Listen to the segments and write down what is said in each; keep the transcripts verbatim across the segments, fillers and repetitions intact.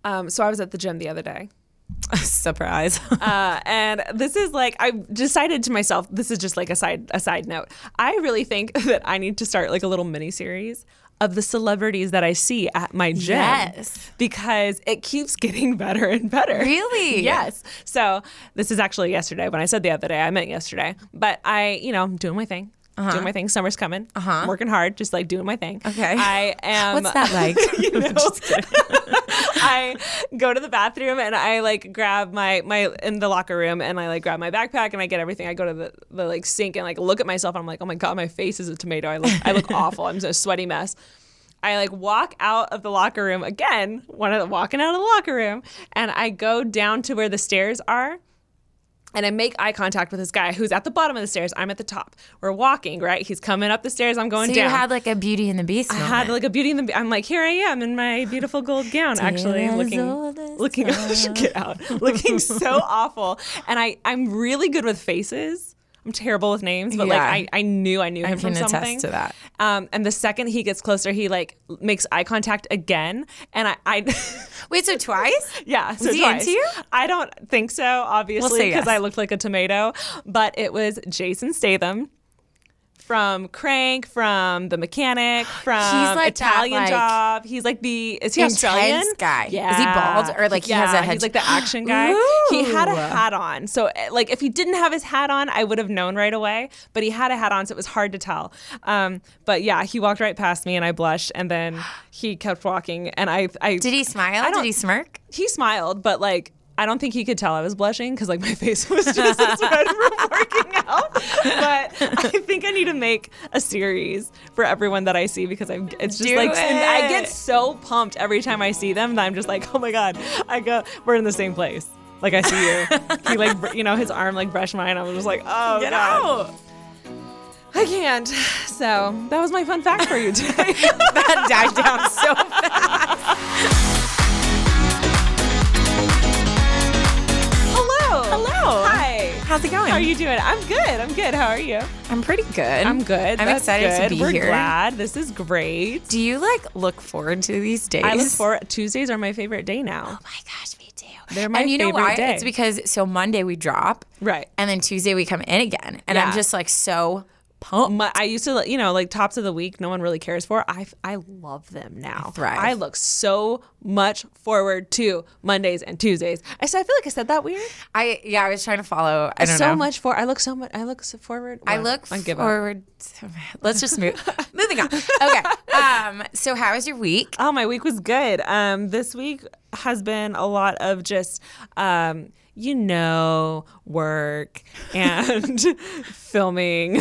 Um, so I was at the gym the other day. Surprise. uh, and this is like, I decided to myself, this is just like a side a side note. I really think that I need to start like a little mini series of the celebrities that I see at my gym. Yes. Because it keeps getting better and better. Really? Yes. So this is actually yesterday. When I said the other day, I meant yesterday. But I, you know, I'm doing my thing. Uh-huh. Doing my thing. Summer's coming. Uh-huh. I'm working hard, just like doing my thing. Okay. I am. What's that like? You know, just kidding. I go to the bathroom and I like grab my my in the locker room and I like grab my backpack and I get everything. I go to the, the like sink and like look at myself and I'm like, oh my god, my face is a tomato. I look I look awful. I'm just a sweaty mess. I like walk out of the locker room again, one of the walking out of the locker room, and I go down to where the stairs are. And I make eye contact with this guy who's at the bottom of the stairs. I'm at the top. We're walking, right? He's coming up the stairs. I'm going so down. You had like a Beauty and the Beast moment. I had like a Beauty and the Beast. I'm like, here I am in my beautiful gold gown, actually looking, looking, get out, looking so awful. And I, I'm really good with faces. I'm terrible with names, but yeah. like I, I knew I knew him I can from something. attest to that. Um, and the second he gets closer, he like makes eye contact again, and I, I wait, so twice? Yeah, was so he twice. into you? I don't think so, obviously, we'll because yes. I looked like a tomato. But it was Jason Statham from Crank, from The Mechanic, from He's like Italian that, like, Job. He's like the is he intense Australian guy. Yeah. Is he bald or like yeah, he has a head? He's like the action guy. Ooh. He had a hat on, so like if he didn't have his hat on, I would have known right away. But he had a hat on, so it was hard to tell. Um, but yeah, he walked right past me, and I blushed, and then he kept walking, and I, I did he smile? Did he smirk? He smiled, but like. I don't think he could tell I was blushing because like my face was just red from working out. But I think I need to make a series for everyone that I see because I'm. It's just Do like it. I get so pumped every time I see them that I'm just like, oh my god, I go. We're in the same place. Like I see you. He like br- you know his arm like brushed mine. I was just like, oh Get god. out. I can't. So that was my fun fact for you today. That died down so fast. Hello. Hi. How's it going? How are you doing? I'm good. I'm good. How are you? I'm pretty good. I'm good. I'm That's excited good. to be We're here. glad. This is great. Do you like look forward to these days? I look forward. Tuesdays are my favorite day now. Oh my gosh, me too. They're my and you know favorite why? day. It's because so Monday we drop, Right. and then Tuesday we come in again, and Yeah. I'm just like so pumped. My, I used to, you know, like tops of the week, no one really cares for. I, I love them now. I thrive. I look so much forward to Mondays and Tuesdays. I said, I feel like I said that weird. I yeah, I was trying to follow. I don't so know. much for. I look so much. I look so forward. I Well, look I give up. forward. To, let's just move. Moving on. Okay. Um. So how was your week? Oh, my week was good. Um, this week has been a lot of just, um, you know, work and filming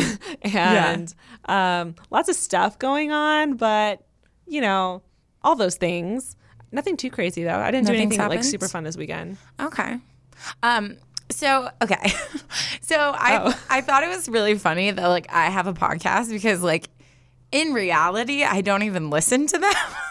and um, lots of stuff going on. But, you know, all those things. Nothing too crazy, though. I didn't do Nothing's anything like happened? super fun this weekend. Okay. Um. So okay. so I Oh. I thought it was really funny that like I have a podcast because like in reality I don't even listen to them.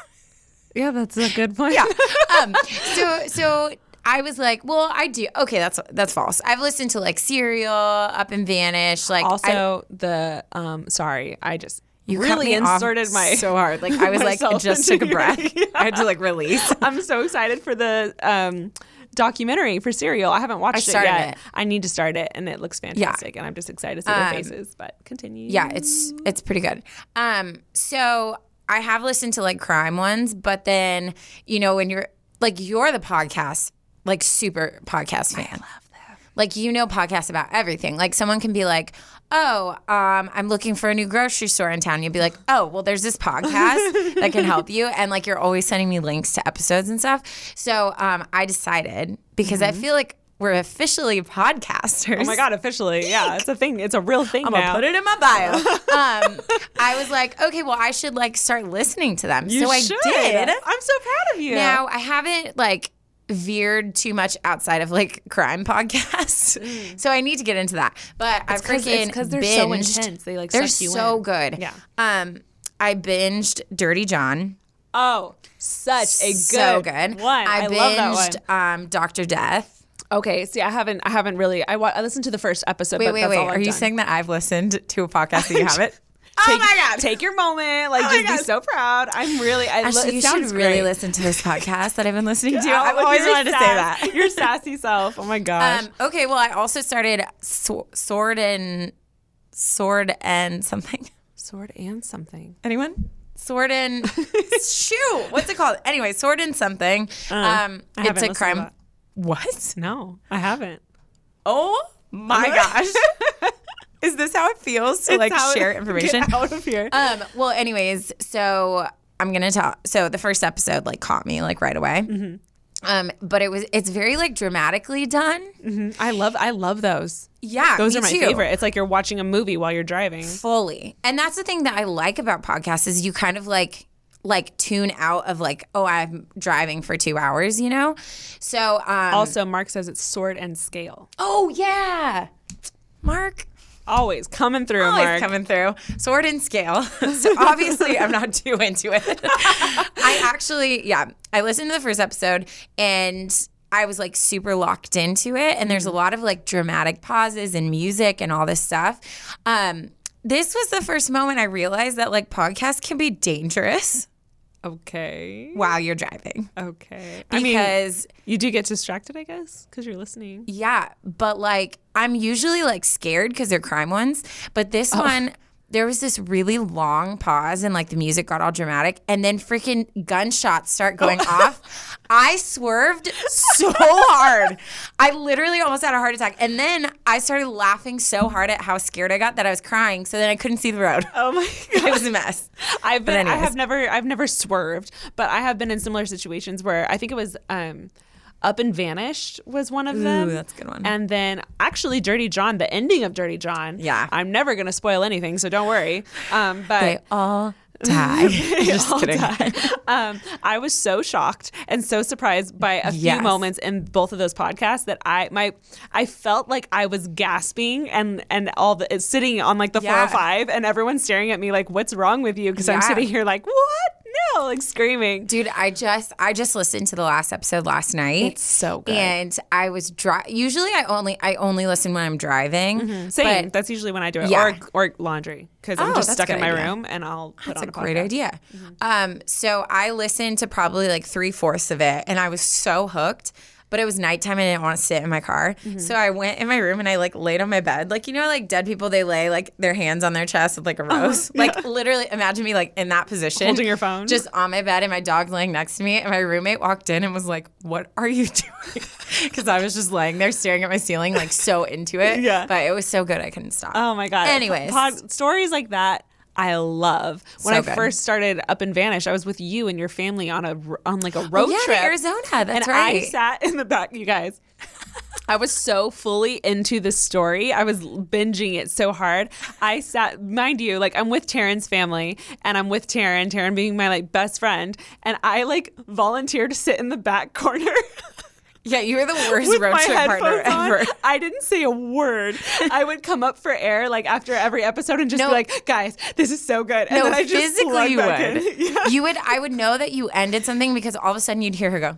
Yeah, that's a good point. Yeah. Um. So so. I was like, well, I do. Okay, that's that's false. I've listened to like Serial, Up and Vanish. Like Also, the um, sorry, I just You cut really me off inserted my so hard. Like I was like, myself just into took a breath. your- I had to like release. I'm so excited for the um, documentary for Serial. I haven't watched I it started yet. it. I need to start it, and it looks fantastic. And I'm just excited to see their Um, faces. But continue. Yeah, it's it's pretty good. Um, so I have listened to like crime ones, but then you know when you're like you're the podcast like super podcast fan. I love them. Like you know podcasts about everything. Like someone can be like, oh, um, I'm looking for a new grocery store in town. You'd be like, oh, well, there's this podcast that can help you, and like you're always sending me links to episodes and stuff. So um, I decided because Mm-hmm. I feel like we're officially podcasters. Oh my god, officially, yeah, it's a thing. It's a real thing I'm now. gonna put it in my bio. um, I was like, okay, well, I should like start listening to them. You so I should. did. I'm so proud of you. Now I haven't like veered too much outside of like crime podcasts, Mm. so I need to get into that. But I freaking because they're so binged. intense. They like They're suck you so in. good. Yeah. Um, I binged Dirty John. Oh, such a good, so good one. I, I, love that one. binged um, Doctor Death. Okay, see, I haven't, I haven't really. I, wa- I listened to the first episode. Wait, but wait, that's wait. all I've Are you done. saying that I've listened to a podcast that you haven't? Take, my God. Take your moment. Like, Oh my just be God. so proud. I'm really. I, Actually, it you sounds should really great. listen to this podcast that I've been listening to. Yeah, I've well, always your wanted to say sass- that. Your sassy self. Oh my gosh. Um, okay, well, I also started so- sword and sword and something. Sword and something. Anyone? Sword and shoot. What's it called? Anyway, sword and something. Uh, um, I it's haven't a listened to crime. that. What? No, I haven't. Oh my gosh. Is this how it feels to It's like how- share information? Get out of here. Um, well, anyways, so I'm gonna talk. So the first episode like caught me like right away. Mm-hmm. Um, but it was it's very like dramatically done. Mm-hmm. I love. I love those. Yeah, Those me are my too. favorite. It's like you're watching a movie while you're driving. Fully, and that's the thing that I like about podcasts is you kind of like like tune out of like, oh, I'm driving for two hours, you know. So um, Also, Mark says it's sword and scale. oh yeah, Mark. Always coming through, Always Mark. coming through. Sword and scale. So obviously I'm not too into it. I actually, yeah, I listened to the first episode and I was like super locked into it. And there's a lot of like dramatic pauses and music and all this stuff. Um, this was the first moment I realized that like podcasts can be dangerous Okay. while you're driving. Okay. I mean, Because you do get distracted, I guess, because you're listening. yeah, but like I'm usually like scared because they're crime ones. But this one, there was this really long pause and like the music got all dramatic and then freaking gunshots start going off. I swerved so hard. I literally almost had a heart attack. And then I started laughing so hard at how scared I got that I was crying. So then I couldn't see the road. Oh my god. It was a mess. I've been. I anyways. have never. I've never swerved, but I have been in similar situations where I think it was um, Up and Vanished was one of them. that's a good one. And then actually, Dirty John, the ending of Dirty John. Yeah. I'm never gonna spoil anything, so don't worry. Um, but They all die. Just all kidding. die. Um, I was so shocked and so surprised by a few Yes. moments in both of those podcasts that I my I felt like I was gasping and and all the it's sitting on like the Yeah. four oh five and everyone's staring at me like, what's wrong with you? Because I'm Yeah. sitting here like, what? No, like screaming. Dude, I just I just listened to the last episode last night. It's so good. And I was dri- usually I only I only listen when I'm driving. Same. But That's usually when I do it, Yeah. or or laundry, because I'm Oh, just that's stuck a in good my idea. room and I'll put That's on a a great podcast. idea. Um, so I listened to probably like three fourths of it, and I was so hooked. But it was nighttime, and I didn't want to sit in my car, Mm-hmm. so I went in my room and I like laid on my bed, like you know, like dead people, they lay like their hands on their chest with like a rose, like literally. Imagine me like in that position, Holding your phone. just on my bed, and my dog's laying next to me, and my roommate walked in and was like, "What are you doing?" Because I was just laying there staring at my ceiling, like so into it. Yeah. but it was so good I couldn't stop. Oh my god. Anyways. Pod, stories like that I love. When So I good. first started Up and Vanish, I was with you and your family on a on like a road yeah, to trip. Arizona. That's and right. I sat in the back, you guys. I was so fully into the story. I was binging it so hard. I sat, mind you, like I'm with Taryn's family and I'm with Taryn, Taryn being my like best friend. And I like volunteered to sit in the back corner. Yeah, you were the worst With road my trip partner headphones on. ever. I didn't say a word. I would come up for air like after every episode and just No. be like, guys, this is so good. And No, then I just physically plug you back would. in. Yeah. You would. I would know that you ended something because all of a sudden you'd hear her go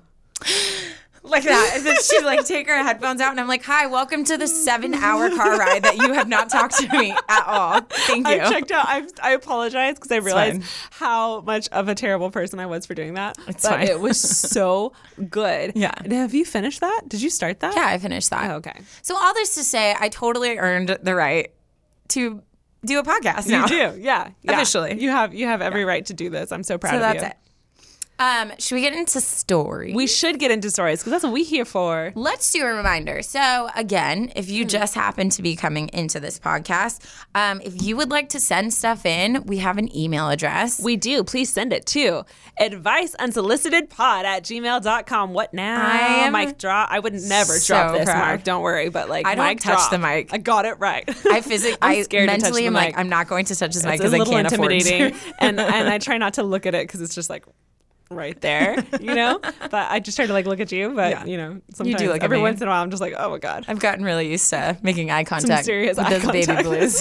like that, and then she'd like take her headphones out, and I'm like, "Hi, welcome to the seven-hour car ride that you have not talked to me at all. Thank you." I checked out. I, I apologize because I realized fine. how much of a terrible person I was for doing that. It's but fine. it was so good. Yeah. And have you finished that? Did you start that? Yeah, I finished that. Oh, okay. So all this to say, I totally earned the right to do a podcast now. You do. Yeah. yeah. Officially. You have you have every right to do this. I'm so proud So of that's you. it. Um, should we get into story? We should get into stories because that's what we here for. Let's do a reminder. So, again, if Hmm. you just happen to be coming into this podcast, um, if you would like to send stuff in, we have an email address. We do. Please send it to adviceunsolicitedpod at gmail dot com. What now? I am Mic drop. I would never so drop this, proud. Mark. Don't worry. But like, I don't mic touch drop. the mic. I got it right. I physically, I'm I scared to touch mentally the am mic. like, I'm not going to touch this mic It's a because I little can't afford intimidating, to. and and I try not to look at it because it's just like right there, you know. But I just try to like look at you. But Yeah. you know, sometimes look at every me. once in a while, I'm just like, oh my god. I've gotten really used to making eye contact serious with eye those baby contact. blues.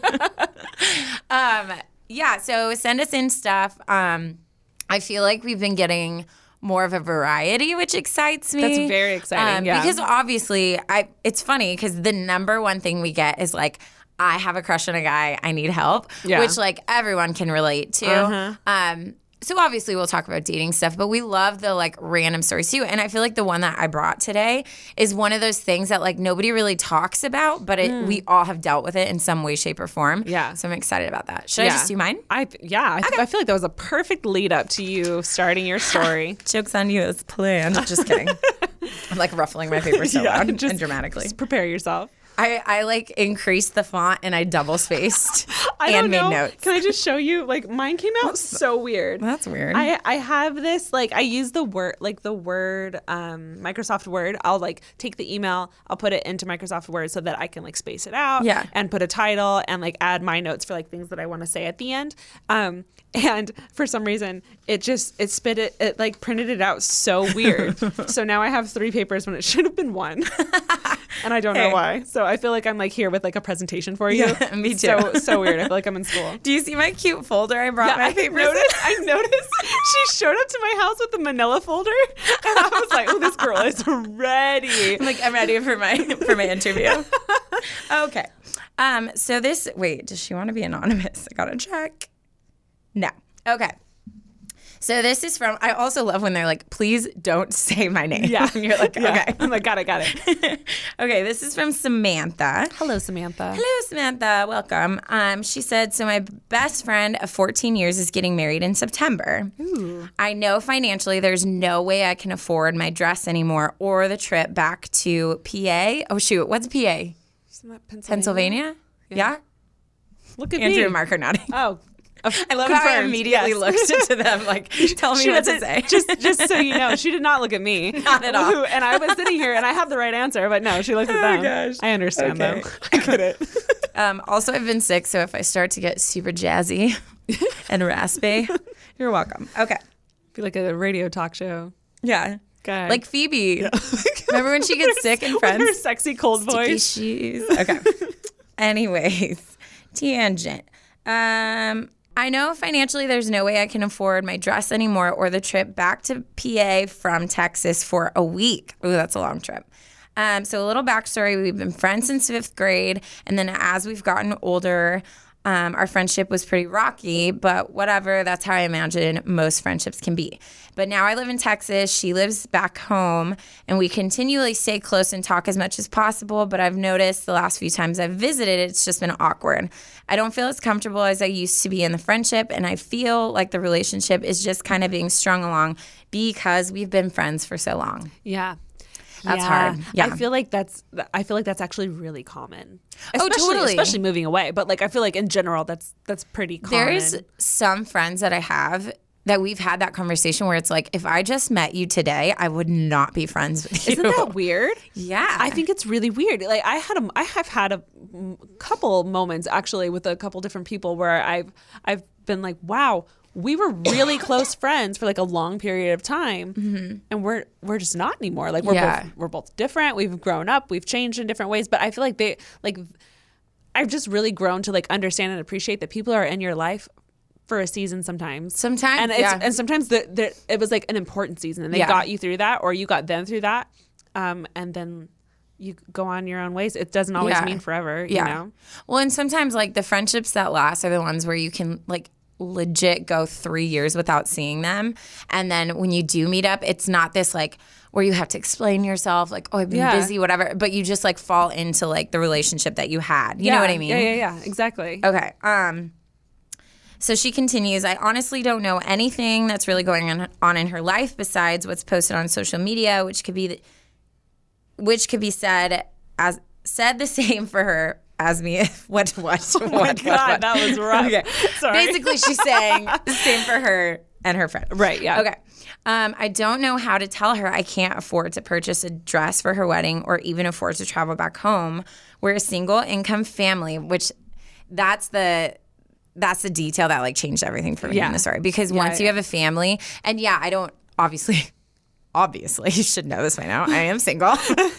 um, yeah, so send us in stuff. Um, I feel like we've been getting more of a variety, which excites me. That's very exciting, Um, yeah. Because obviously, I it's funny because the number one thing we get is like, I have a crush on a guy, I need help, Yeah. which like everyone can relate to. Uh-huh. Um, so obviously we'll talk about dating stuff, but we love the like random stories too. And I feel like the one that I brought today is one of those things that like nobody really talks about, but it, we all have dealt with it in some way, shape, or form. Yeah. So I'm excited about that. Should I Yeah. just do mine? I yeah, I, I feel like that was a perfect lead up to you starting your story. Joke's on you, it's planned. Just kidding. I'm like ruffling my paper so Yeah, loud just- and dramatically. Just prepare yourself. I, I like increased the font and I double spaced I and don't made know. notes. Can I just show you? Like mine came out so weird. That's weird. I, I have this like I use the word like the word um Microsoft Word. I'll like take the email, I'll put it into Microsoft Word so that I can like space it out Yeah. and put a title and like add my notes for like things that I want to say at the end. Um and for some reason it just it spit it it like printed it out so weird. So now I have three papers when it should have been one. And I don't know Hey. why. So I feel like I'm like here with like a presentation for you. Yeah, me too. So so weird. I feel like I'm in school. Do you see my cute folder I brought my I papers noticed. I noticed. She showed up to my house with the Manila folder, and I was like, "Oh, this girl is ready." I'm like, I'm ready for my for my interview. Okay. Um, so this wait, does she want to be anonymous? I gotta check. No. Okay. So this is from I also love when they're like, please don't say my name. Yeah, And you're like, Yeah. okay. I'm like, got it, got it. Okay, this is from Samantha. Hello, Samantha. Hello, Samantha. Welcome. Um, she said, so my best friend of fourteen years is getting married in September. Ooh. I know financially there's no way I can afford my dress anymore or the trip back to P A. Oh, shoot. What's P A? Isn't that Pennsylvania? Pennsylvania? Yeah? Look at Andrew me. and Mark are nodding. Oh, I love how I confirmed. immediately Yes. looked into them like, tell me She what to doesn't- say. Just, just so you know, she did not look at me. Not at all. And I was sitting here, and I have the right answer, but no, she looked at Oh, them. gosh. I understand Okay. though. I get it. Um, also, I've been sick, so if I start to get super jazzy and raspy, you're welcome. Okay. Be like a radio talk show Yeah. guy. Like Phoebe. Remember when she gets sick in With her Friends? sexy cold Sticky voice. shoes. Okay. Anyways, tangent. Um, I know financially there's no way I can afford my dress anymore or the trip back to P A from Texas for a week. Ooh, that's a long trip. Um, so a little backstory, we've been friends since fifth grade. And then as we've gotten older, um, our friendship was pretty rocky, but whatever, that's how I imagine most friendships can be. But now I live in Texas, she lives back home, and we continually stay close and talk as much as possible, but I've noticed the last few times I've visited, it's just been awkward. I don't feel as comfortable as I used to be in the friendship, and I feel like the relationship is just kind of being strung along because we've been friends for so long. Yeah. That's hard. Yeah. I feel like that's I feel like that's actually really common. Oh, Especially- totally. Especially moving away, but like I feel like in general that's that's pretty common. There's some friends that I have that we've had that conversation where it's like, if I just met you today, I would not be friends with you. Isn't that weird? Yeah. I think it's really weird. Like I had a, I have had a mm, couple moments actually with a couple different people where I've I've been like, wow, we were really close friends for like a long period of time, mm-hmm. and we're we're just not anymore. Like we're Yeah. both we're both different. We've grown up. We've changed in different ways. But I feel like they like I've just really grown to like understand and appreciate that people are in your life for a season sometimes. Sometimes, and it's, yeah. and sometimes the, the it was like an important season, and they Yeah. got you through that, or you got them through that, um, and then you go on your own ways. It doesn't always Yeah. mean forever, you Yeah. know. Well, and sometimes like the friendships that last are the ones where you can like legit go three years without seeing them. And then when you do meet up, it's not this like where you have to explain yourself, like, oh, I've been Yeah. busy, whatever. But you just like fall into like the relationship that you had. You know Yeah. what I mean? Yeah, yeah, yeah, exactly. Okay. Um, so she continues, I honestly don't know anything that's really going on, on in her life besides what's posted on social media, which could be the, which could be said as said the same for her as me. What what Oh my what, God, what, that was rough. Okay. Sorry. Basically, she's saying the same for her and her friend. Right, yeah. Okay. Um, I don't know how to tell her I can't afford to purchase a dress for her wedding or even afford to travel back home. We're a single income family, which that's the that's the detail that like changed everything for me Yeah. in the story. Because Yeah, once you yeah. have a family, and yeah, I don't obviously obviously you should know this by now. I am single.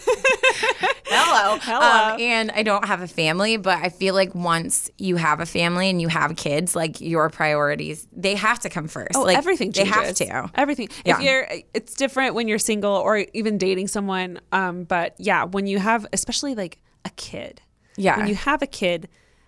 Hello. Hello. Um, and I don't have a family, but I feel like once you have a family and you have kids, like your priorities, they have to come first. Oh, like, everything They changes. have to. Everything. Yeah. If you're, it's different when you're single or even dating someone. Um, but yeah, when you have, especially like a kid. Yeah. When you have a kid,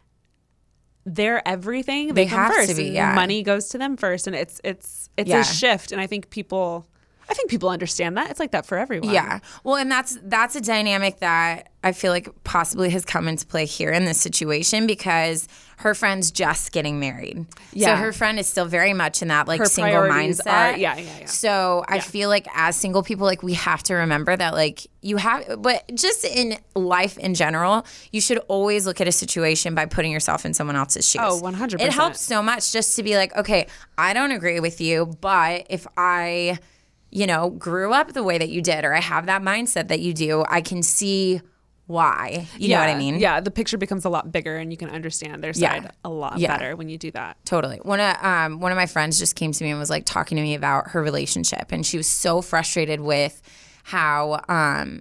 they're everything. They, They come have to first. be, and yeah. Money goes to them first, and it's it's it's Yeah. a shift. And I think people, I think people understand that. It's like that for everyone. Yeah. Well, and that's that's a dynamic that I feel like possibly has come into play here in this situation because her friend's just getting married. Yeah. So her friend is still very much in that like Her single priorities mindset. are- yeah, yeah, yeah. So I feel like as single people, like we have to remember that like you have, but just in life in general, you should always look at a situation by putting yourself in someone else's shoes. Oh, one hundred It percent. helps so much just to be like, okay, I don't agree with you, but if I, you know, grew up the way that you did, or I have that mindset that you do, I can see why. You know what I mean? Yeah, the picture becomes a lot bigger, and you can understand their Yeah. side a lot Yeah. better when you do that. Totally. One of um one of my friends just came to me and was like talking to me about her relationship, and she was so frustrated with how um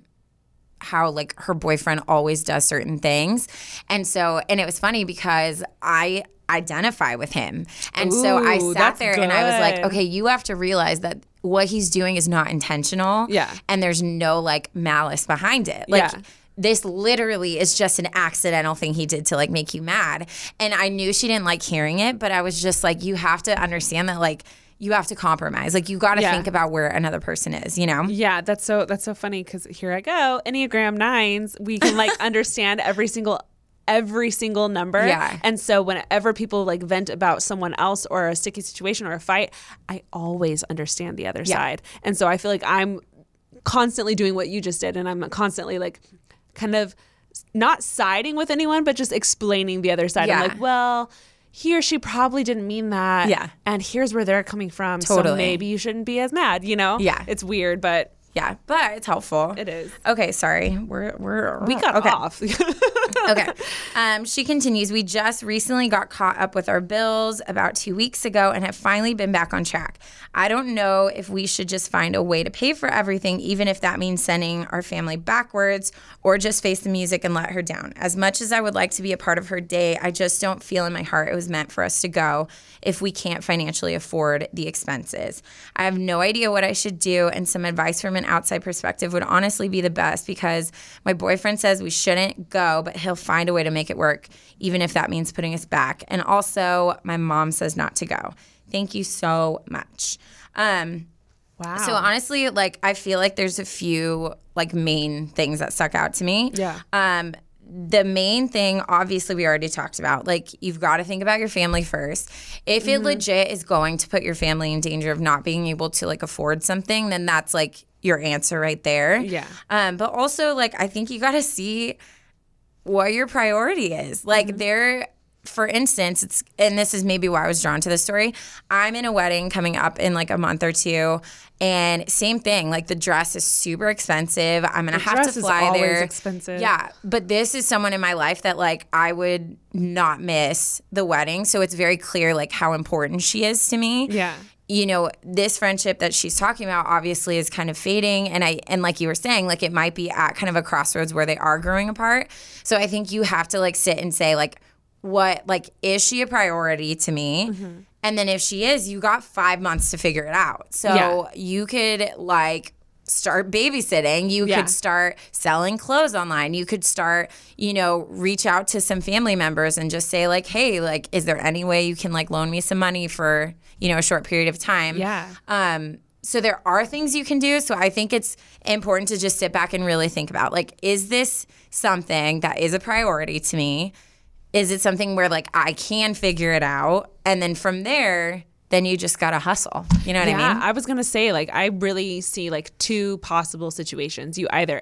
how like her boyfriend always does certain things. And so and it was funny because I identify with him. And so I Ooh, sat that's there and I was like, good. okay, you have to realize that what he's doing is not intentional. Yeah. And there's no like malice behind it. Like Yeah. this literally is just an accidental thing he did to like make you mad. And I knew she didn't like hearing it, but I was just like, you have to understand that like you have to compromise. Like you got to Yeah. think about where another person is, you know? Yeah, that's so that's so funny because here I go, Enneagram nines. We can like understand every single every single number. Yeah. And so whenever people like vent about someone else or a sticky situation or a fight, I always understand the other Yeah. side. And so I feel like I'm constantly doing what you just did, and I'm constantly like kind of not siding with anyone, but just explaining the other side. Yeah. I'm like, well, he or she probably didn't mean that. Yeah. And here's where they're coming from. So Totally. maybe you shouldn't be as mad, you know? Yeah. It's weird, but Yeah, but it's helpful. it is. Okay, sorry. We're we're We got okay. off. Okay. Um, she continues, we just recently got caught up with our bills about two weeks ago and have finally been back on track. I don't know if we should just find a way to pay for everything, even if that means sending our family backwards, or just face the music and let her down. As much as I would like to be a part of her day, I just don't feel in my heart it was meant for us to go if we can't financially afford the expenses. I have no idea what I should do, and some advice from an outside perspective would honestly be the best because my boyfriend says we shouldn't go, but he'll find a way to make it work, even if that means putting us back. And also, my mom says not to go. Thank you so much. Um, Wow. so honestly, like I feel like there's a few like main things that stuck out to me. Yeah. Um, the main thing, obviously, we already talked about. Like, you've got to think about your family first. If it legit is going to put your family in danger of not being able to like afford something, then that's like your answer right there. Yeah. Um, but also, like, I think you got to see what your priority is. Like, there, for instance, it's, and this is maybe why I was drawn to this story. I'm in a wedding coming up in like a month or two. And same thing, like the dress is super expensive. I'm gonna The have dress to is fly always there. expensive. Yeah, but this is someone in my life that like I would not miss the wedding. So it's very clear like how important she is to me. Yeah. You know, this friendship that she's talking about obviously is kind of fading, and I and like you were saying, like it might be at kind of a crossroads where they are growing apart. So I think you have to like sit and say like, what like is she a priority to me? Mm-hmm. And then if she is, you got five months to figure it out. So Yeah. you could like start babysitting. You Yeah. could start selling clothes online. You could start, you know, reach out to some family members and just say like, hey, like, is there any way you can like loan me some money for, you know, a short period of time? Yeah. Um, so there are things you can do. So I think it's important to just sit back and really think about like, is this something that is a priority to me? Is it something where like I can figure it out? And then from there, then you just got to hustle. You know what Yeah, I mean? I was going to say, like, I really see, like, two possible situations. You either,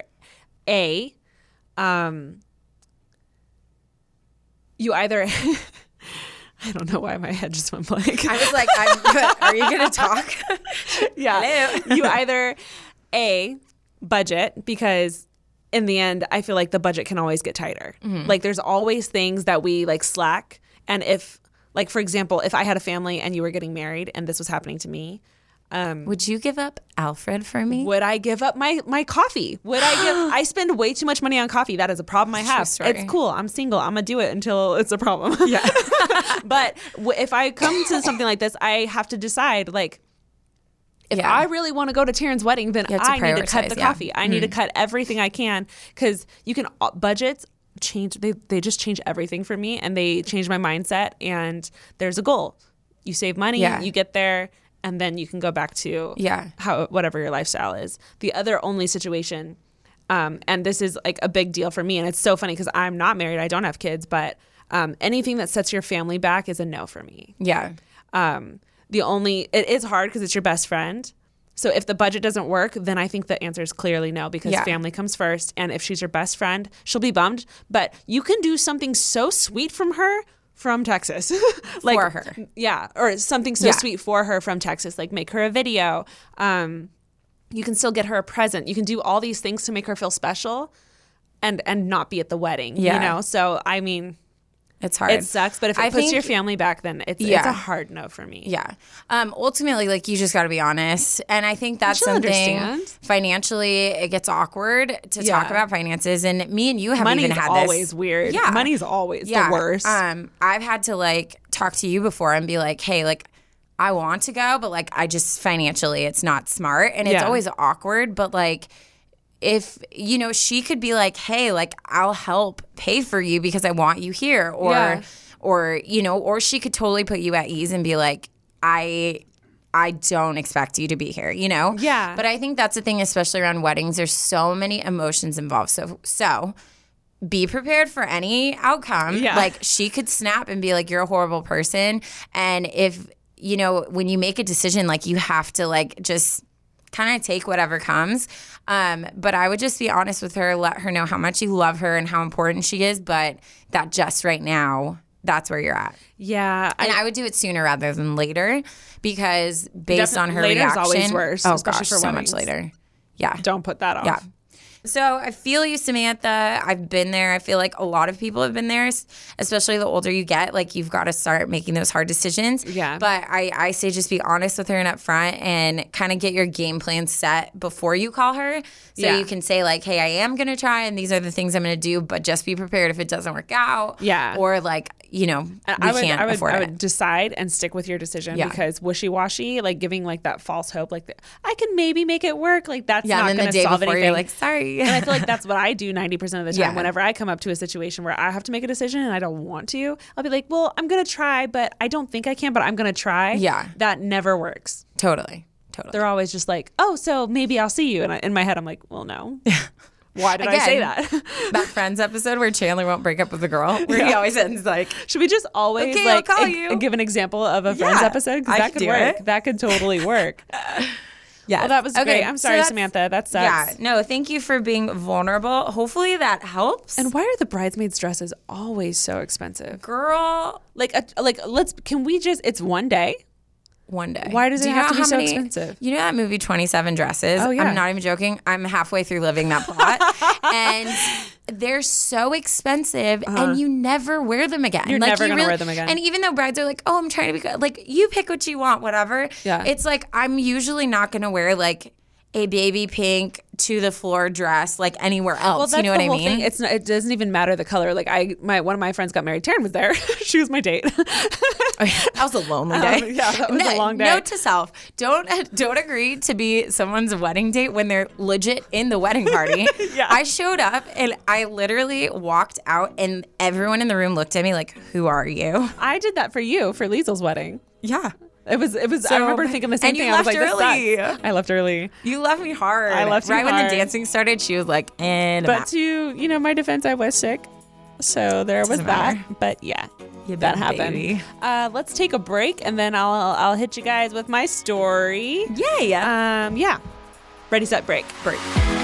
A, um, you either, I don't know why my head just went blank. I was like, I'm good. Are you going to talk? Yeah. Hello. You either, A, budget, because in the end, I feel like the budget can always get tighter. Mm-hmm. Like, there's always things that we, like, slack. And if, like, for example, if I had a family and you were getting married and this was happening to me, Would you give up Alfred for me? would I give up my, my coffee? Would I give, I spend way too much money on coffee. That is a problem I have. story. It's cool. I'm single. I'm going to do it until it's a problem. Yeah. But w- if I come to something like this, I have to decide, like, if Yeah. I really want to go to Taryn's wedding, then You have to I need to cut prioritize, the yeah. coffee. I need to cut everything I can because you can, budgets change, they, they just change everything for me, and they change my mindset. And there's a goal. You save money, Yeah. you get there, and then you can go back to Yeah. how whatever your lifestyle is. The other only situation, um, and this is like a big deal for me, and it's so funny because I'm not married, I don't have kids, but um, anything that sets your family back is a no for me. Yeah. Um, the only, it is hard because it's your best friend. So if the budget doesn't work, then I think the answer is clearly no, because Yeah. family comes first. And if she's your best friend, she'll be bummed. But you can do something so sweet from her from Texas. like, For her. Yeah. Or something so Yeah. sweet for her from Texas. Like make her a video. Um, you can still get her a present. You can do all these things to make her feel special and, and not be at the wedding, Yeah. you know? So, I mean... It's hard. It sucks, but if it I puts think- your family back, then it's, Yeah. it's a hard no for me. Yeah. Um, ultimately, like, you just got to be honest. And I think that's She'll something understand. financially, it gets awkward to Yeah. talk about finances. And me and you have Money's even had always this. weird. Yeah. Money's always Yeah. the worst. Um, I've had to, like, talk to you before and be like, hey, like, I want to go, but, like, I just financially, it's not smart. And it's Yeah. always awkward. But, like, if, you know, she could be like, hey, like, I'll help pay for you because I want you here. Or, Yeah. or, you know, or she could totally put you at ease and be like, I, I don't expect you to be here, you know? Yeah. But I think that's the thing, especially around weddings. There's so many emotions involved. So, so be prepared for any outcome. Yeah. Like, she could snap and be like, you're a horrible person. And if, you know, when you make a decision, like, you have to, like, just kind of take whatever comes. Um, but I would just be honest with her, let her know how much you love her and how important she is, but that just right now, that's where you're at. yeah. And I, I would do it sooner rather than later, because based on her Later's reaction, always worse, oh especially gosh, for so weddings. much later. Yeah. don't put that off. Yeah. So I feel you, Samantha. I've been there. I feel like a lot of people have been there, s- especially the older you get. Like, you've got to start making those hard decisions. Yeah. But I, I say just be honest with her and up front and kind of get your game plan set before you call her. So Yeah. you can say, like, hey, I am going to try and these are the things I'm going to do, but just be prepared if it doesn't work out. Yeah. Or, like, you know, we I would, can't I would, afford I it. would decide and stick with your decision, Yeah. because wishy-washy, like giving like that false hope, like the, I can maybe make it work. Like that's Yeah, not and going then to the day solve before anything. you're like, sorry. And I feel like that's what I do ninety percent of the time. Yeah. Whenever I come up to a situation where I have to make a decision and I don't want to, I'll be like, well, I'm going to try, but I don't think I can, but I'm going to try. Yeah. That never works. Totally. Totally. They're always just like, oh, so maybe I'll see you. And I, in my head, I'm like, well, no. Why did I say Again, that? that Friends episode where Chandler won't break up with a girl, where he Yeah. always ends like, Should we just always Okay, I'll like call e- you. give an example of a Friends Yeah, episode? Because I that could could do work. it. That could totally work. yeah. Well, that was great. I'm sorry, Samantha. That sucks. Yeah. No, thank you for being vulnerable. Hopefully that helps. And why are the bridesmaids' dresses always so expensive? girl, Like, a, like let's. Can we just? It's one day. one day. Why does Do it you have know to be how so many- expensive? You know that movie twenty-seven Dresses? Oh, yeah. I'm not even joking. I'm halfway through living that plot. And they're so expensive and you never wear them again. You're like, never you gonna wear them again. And even though brides are like, oh, I'm trying to be good. Like, you pick what you want, whatever. Yeah. It's like, I'm usually not going to wear like a baby pink to the floor dress like anywhere else. Well, that's you know the what I whole mean? thing. It's not, it doesn't even matter the color. Like I, my one of my friends got married. Taryn was there. She was my date. that was a lonely day. Um, yeah, that was no, a long day. Note to self: don't don't agree to be someone's wedding date when they're legit in the wedding party. Yeah. I showed up and I literally walked out, and everyone in the room looked at me like, "Who are you?" I did that for you for Liesel's wedding. Yeah, It was. It was. I So- remember thinking the same and you thing. I was left like, early. this sucks. I left early. you left me hard. I left you right when hard. the dancing started. She was like, "And But to you know my defense, I was sick, so there was Doesn't that. matter. But yeah, You that big happened. baby. Uh, let's take a break, and then I'll I'll hit you guys with my story. Yay!" Um, yeah. Ready, set, break. Break.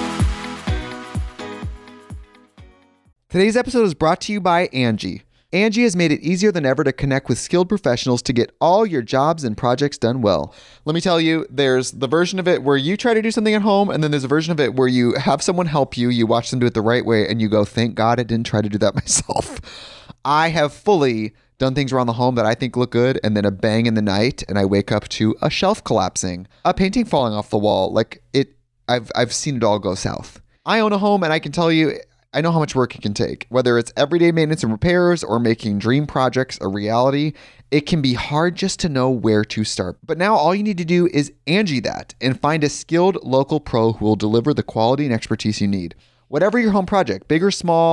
Today's episode is brought to you by Angie. Angie has made it easier than ever to connect with skilled professionals to get all your jobs and projects done well. Let me tell you, there's the version of it where you try to do something at home, and then there's a version of it where you have someone help you, you watch them do it the right way, and you go, thank God I didn't try to do that myself. I have fully done things around the home that I think look good, and then a bang in the night, and I wake up to a shelf collapsing, a painting falling off the wall. Like it, I've I've seen it all go south. I own a home, and I can tell you, I know how much work it can take. Whether it's everyday maintenance and repairs or making dream projects a reality, it can be hard just to know where to start. But now all you need to do is Angie that and find a skilled local pro who will deliver the quality and expertise you need. Whatever your home project, big or small,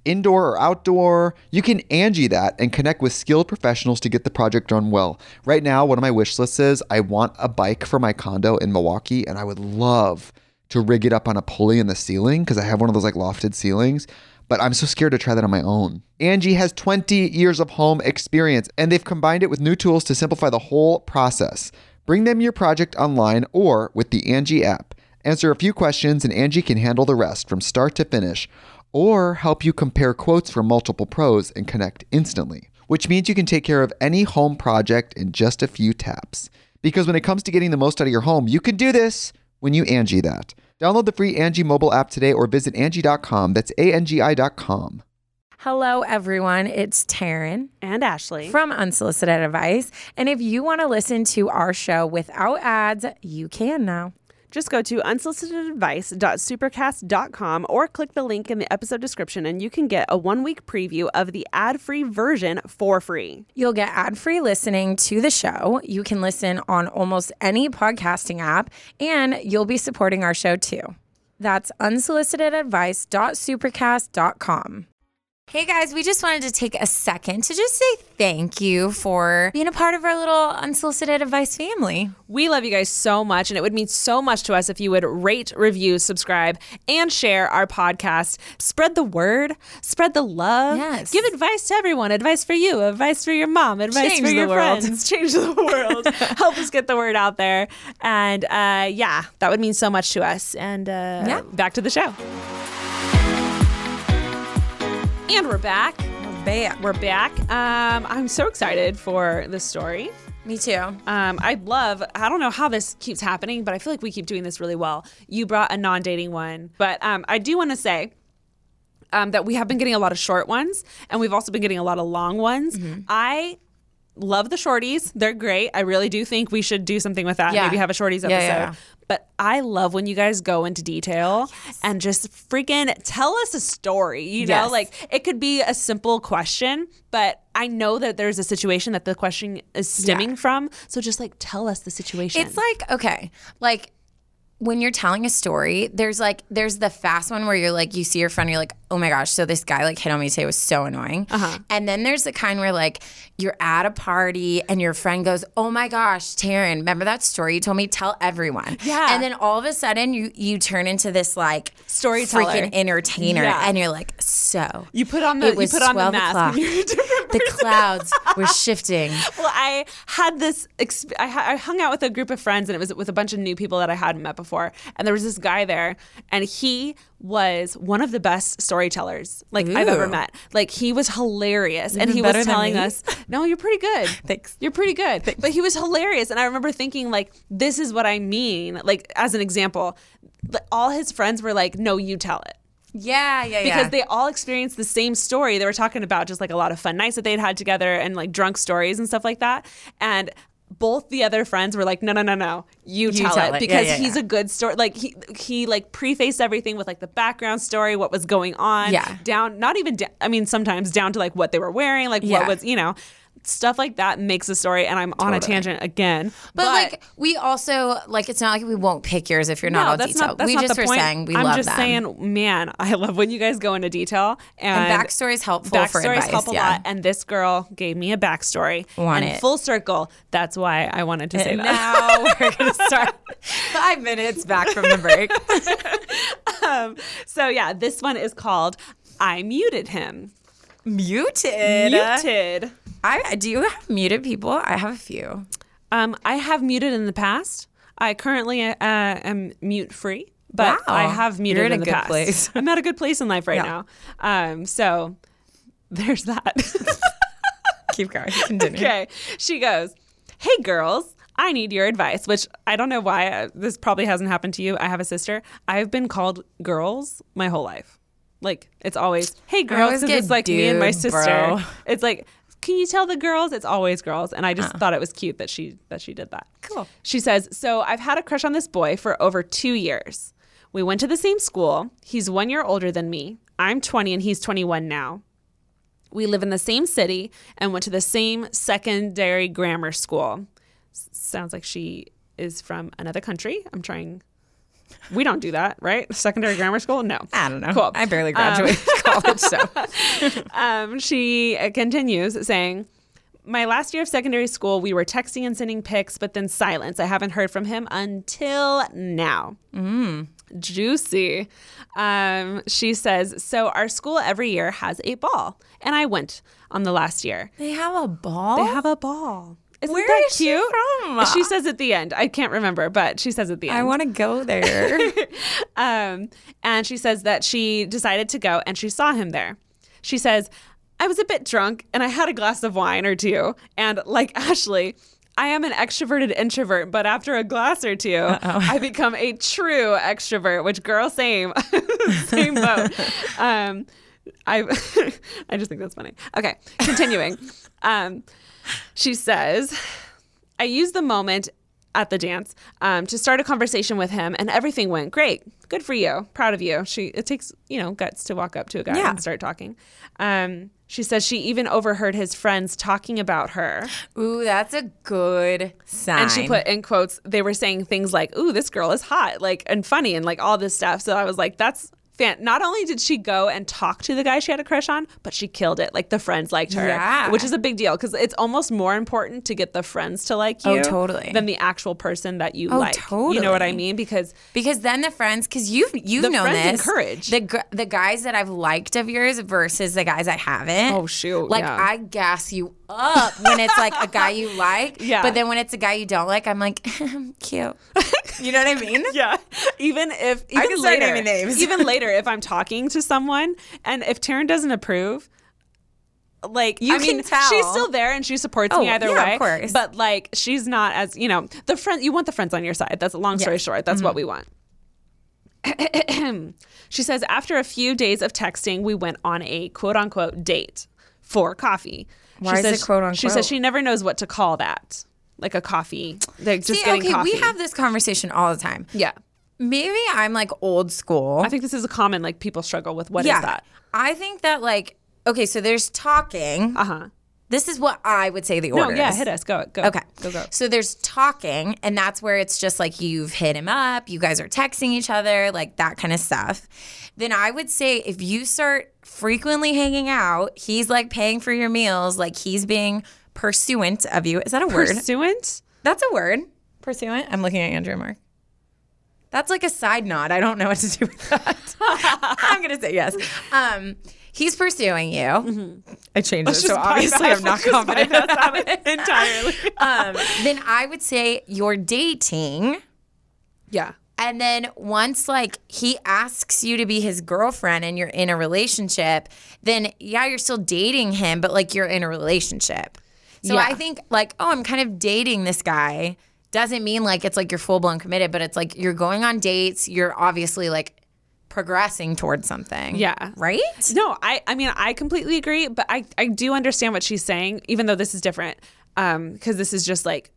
indoor or outdoor. You can Angie that and connect with skilled professionals to get the project done well. Right now, one of my wish lists is I want a bike for my condo in Milwaukee, and I would love to rig it up on a pulley in the ceiling because I have one of those like lofted ceilings, but I'm so scared to try that on my own. Angie has twenty years of home experience, and they've combined it with new tools to simplify the whole process. Bring them your project online or with the Angie app. Answer a few questions and Angie can handle the rest from start to finish, or help you compare quotes from multiple pros and connect instantly, which means you can take care of any home project in just a few taps. Because when it comes to getting the most out of your home, you can do this when you Angie that. Download the free Angie mobile app today or visit Angie dot com. That's A N G I dot com. Hello, everyone. It's Taryn And Ashley. from Unsolicited Advice. And if you want to listen to our show without ads, you can now. Just go to unsolicited advice dot supercast dot com or click the link in the episode description and you can get a one-week preview of the ad-free version for free. You'll get ad-free listening to the show. You can listen on almost any podcasting app, and you'll be supporting our show too. That's unsolicited advice dot supercast dot com. Hey guys, we just wanted to take a second to just say thank you for being a part of our little Unsolicited Advice family. We love you guys so much, and it would mean so much to us if you would rate, review, subscribe, and share our podcast. Spread the word, spread the love. Yes. Give advice to everyone. Advice for you, advice for your mom, advice Change for your the world. friends. Change the world. Help us get the word out there. And uh, yeah, that would mean so much to us. And uh, Yeah. back to the show. And we're back. We're back. We're back. Um, I'm so excited for this story. Me too. Um, I love, I don't know how this keeps happening, but I feel like we keep doing this really well. You brought a non-dating one, but um, I do want to say um, that we have been getting a lot of short ones, and we've also been getting a lot of long ones. Mm-hmm. I love the shorties. They're great. I really do think we should do something with that. Yeah. Maybe have a shorties episode. Yeah, yeah, yeah. But I love when you guys go into detail and just freaking tell us a story. You know, Yes. like it could be a simple question, but I know that there's a situation that the question is stemming Yeah. from. So just like tell us the situation. It's like, okay, like when you're telling a story, there's like, there's the fast one where you're like, you see your friend, you're like, oh my gosh, so this guy like hit on me today, was so annoying. Uh-huh. And then there's the kind where like you're at a party and your friend goes, oh my gosh, Taryn, remember that story you told me? Tell everyone. Yeah. And then all of a sudden you you turn into this like Storyteller. freaking entertainer, Yeah. and you're like, so you put on the it was you put on the twelve mask. o'clock. And you're a different The person. clouds were shifting. Well, I had this. Exp- I, ha- I hung out with a group of friends, and it was with a bunch of new people that I hadn't met before. And there was this guy there, and he was one of the best storytellers like I've ever Ooh. met. Like he was hilarious, and Even he was better than telling me? us, "No, you're pretty good. Thanks. You're pretty good." But he was hilarious, and I remember thinking, like, this is what I mean. Like as an example, like, all his friends were like, "No, you tell it." Yeah, yeah, yeah. Because they all experienced the same story. They were talking about just like a lot of fun nights that they'd had together and like drunk stories and stuff like that. And both the other friends were like, no, no, no, no, you, tell, tell it, it. because Yeah, yeah, he's yeah. a good story. Like he he like prefaced everything with like the background story, what was going on, Yeah. down, not even, da- I mean, sometimes down to like what they were wearing, like Yeah. what was, you know, stuff like that makes a story. And I'm on a Totally. tangent again, But, like we also like it's not like we won't pick yours if you're not all that's detailed. not, that's we not just the were point. saying we I'm love just them. saying, man, I love when you guys go into detail and, and backstory is helpful for backstories advice. help a yeah. lot, and this girl gave me a backstory. Want and it. full circle. That's why I wanted to say And that. now we're gonna start five minutes back from the break. um, so yeah, this one is called "I Muted Him." Muted. Muted. I do you have muted people? I have a few. Um, I have muted in the past. I currently uh, am mute free, but Wow. I have muted You're in in, a the good past. place. I'm at a good place in life right Yeah. now. Um, so there's that. Keep going. Continue. Okay. She goes, "Hey girls, I need your advice," which I don't know why. Uh, this probably hasn't happened to you. I have a sister. I've been called girls my whole life. Like it's always, "Hey girls," always 'cause get it's like me and my dude, sister. bro. It's like, "Can you tell the girls?" It's always girls. And I just thought it was cute that she that she did that. Cool. She says, "So I've had a crush on this boy for over two years. We went to the same school. He's one year older than me. I'm twenty and he's twenty-one now. We live in the same city and went to the same secondary grammar school." S- sounds like she is from another country. I'm trying We don't do that, right? Secondary grammar school? No. I don't know. Cool. I barely graduated college, so. Um, she uh, continues saying, my last year of secondary school, we were texting and sending pics, but then silence. I haven't heard from him until now. Mm. Juicy. Um, she says, so our school every year has a ball, and I went on the last year. They have a ball? They have a ball. Isn't Where that is she cute? from? She says at the end. I can't remember, but she says at the end. I want to go there. um, and she says that she decided to go and she saw him there. She says, I was a bit drunk and I had a glass of wine or two. And like Ashley, I am an extroverted introvert, but after a glass or two, Uh-oh. I become a true extrovert, which girl, same, same boat. Um, I, I just think that's funny. Okay, continuing. Um, she says, I used the moment at the dance um, to start a conversation with him, and everything went great. Good for you. Proud of you. She it takes, you know, guts to walk up to a guy yeah. and start talking. Um, she says she even overheard his friends talking about her. Ooh, that's a good sign. And she put in quotes, they were saying things like, ooh, this girl is hot, like, and funny, and like all this stuff. So I was like, that's fan. Not only did she go and talk to the guy she had a crush on, but she killed it. Like the friends liked her, yeah. which is a big deal because it's almost more important to get the friends to like you oh, totally. than the actual person that you oh, like. Totally. You know what I mean? Because because then the friends, because you've you've the known friends this. encourage the gu- the guys that I've liked of yours versus the guys I haven't. Oh shoot! Like yeah. I gas you up when it's like a guy you like. Yeah. But then when it's a guy you don't like, I'm like, cute. You know what I mean? Yeah. Even if even I can start later, naming names. even later, if I'm talking to someone and if Taryn doesn't approve, like You I can mean, tell. she's still there and she supports Oh, me either yeah, way. of course. But like she's not as you know the friend. You want the friends on your side. That's a long story Yes. short. That's mm-hmm. what we want. She says after a few days of texting, we went on a quote unquote date for coffee. Why she is says, it quote unquote? She says she never knows what to call that. Like a coffee. Like just See, getting okay, coffee. we have this conversation all the time. Yeah. Maybe I'm like old school. I think this is a common, like, people struggle with. What yeah. is that? I think that, like, okay, so there's talking. Uh-huh. This is what I would say the order No, yeah, is. hit us. Go, go. Okay. Go, go. So there's talking, and that's where it's just like you've hit him up, you guys are texting each other, like that kind of stuff. Then I would say if you start frequently hanging out, he's like paying for your meals, like he's being pursuant of you. Is that a word? Pursuant? That's a word. Pursuant? I'm looking at Andrew and Mark. That's like a side nod. I don't know what to do with that. I'm going to say yes. Um, he's pursuing you. Mm-hmm. I changed Let's it, so obviously I'm not confident about it entirely. um, then I would say you're dating. Yeah. And then once like he asks you to be his girlfriend and you're in a relationship, then yeah, you're still dating him, but like you're in a relationship. So Yeah. I think like, oh, I'm kind of dating this guy doesn't mean like it's like you're full blown committed, but it's like you're going on dates. You're obviously like progressing towards something. Yeah. Right? No, I, I mean, I completely agree, but I, I do understand what she's saying, even though this is different. Um, because this is just like,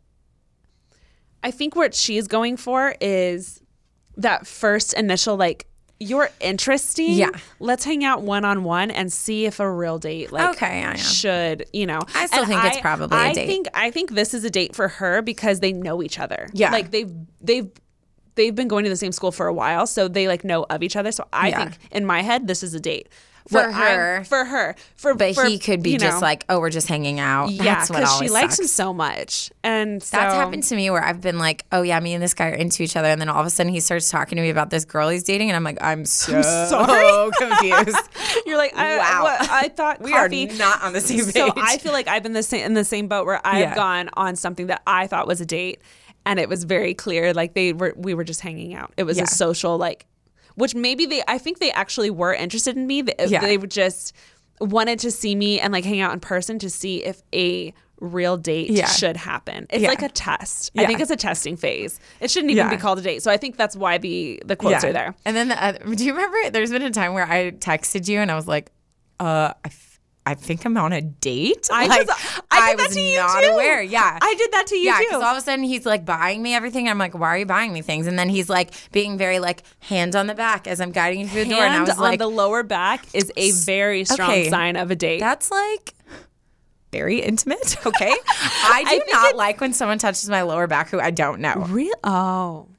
I think what she's going for is that first initial, like, you're interesting. Yeah. Let's hang out one on one and see if a real date like Okay, yeah, yeah. should, you know. I still And think it's probably a I date. think I think this is a date for her because they know each other. Yeah. Like they've they've they've been going to the same school for a while, so they like know of each other. So I Yeah. think in my head this is a date. For What I'm- her. for her. For But for, he could be you just know, like, oh, we're just hanging out. yeah, That's what because always she likes sucks. him so much, and so, That's happened to me where I've been like, oh yeah, me and this guy are into each other, and then all of a sudden he starts talking to me about this girl he's dating, and I'm like, I'm so sorry? confused. You're like, I, Wow. what, I thought We coffee. are not on the same page. So I feel like I've been the same in the same boat where I've Yeah. gone on something that I thought was a date, and it was very clear like they were we were just hanging out. It was Yeah. a social like, which maybe they I think they actually were interested in me. They, Yeah. they would just wanted to see me and like hang out in person to see if a real date Yeah. should happen. It's Yeah. like a test. I Yeah. think it's a testing phase. It shouldn't even Yeah. be called a date. So I think that's why the the quotes are there. And then the other, do you remember? There's been a time where I texted you and I was like, uh, I, f- I think I'm on a date. I like, was, I did that was to you not too. aware. Yeah. I did that to you yeah, too. because all of a sudden he's like buying me everything. I'm like, why are you buying me things? And then he's like being very like hand on the back as I'm guiding you through the door. And I Hand was on like, the lower back is a very strong Okay. sign of a date. that's like very intimate. Okay. I do think not it's- like when someone touches my lower back who I don't know. Real? Oh.